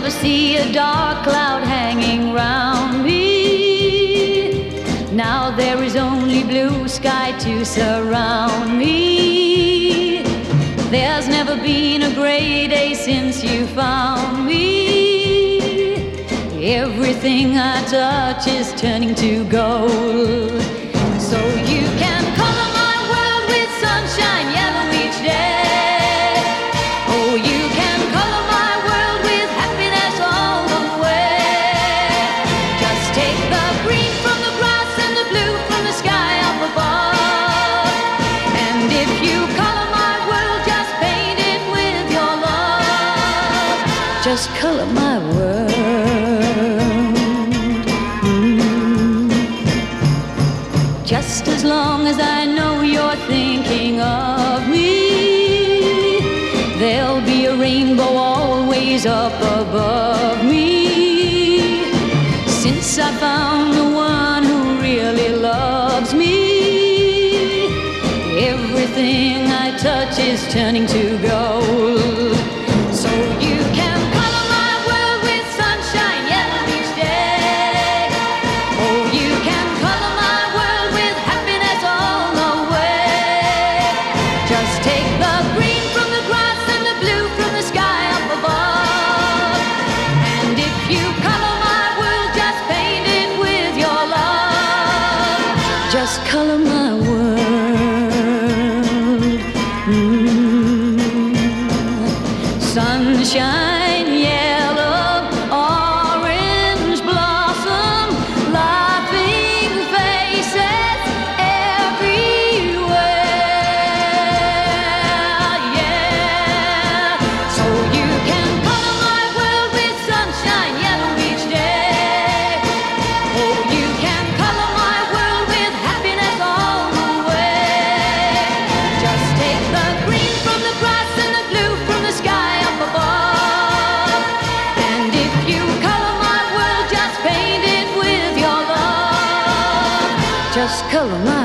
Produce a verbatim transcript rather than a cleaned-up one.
never see a dark cloud hanging round me. Now there is only blue sky to surround me. There's never been a gray day since you found me. Everything I touch is turning to gold. So you can color my world with sunshine yellow each day. Oh, you can color my world with happiness all the way. Just take the green from the grass and the blue from the sky up above. And if you color my world, just paint it with your love. Just color my world. Just as long as I know you're thinking of me, there'll be a rainbow always up above me. Since I found the one who really loves me, everything I touch is turning to gold. So you can color my world with sunshine yellow each day. Oh, you can color my world with happiness all the way. Just take the green from the grass and the blue from the sky up above. And if you color my world, just paint it with your love. Just color my world. Mm. Sunshine, yellow, orange blossom, laughing faces everywhere, yeah. So you can color my world with sunshine yellow each day. Oh, you can color my world with happiness all the way. Just take the green from the grass and the blue from the sky up above. And if you color my world, just paint it with your love. Just color my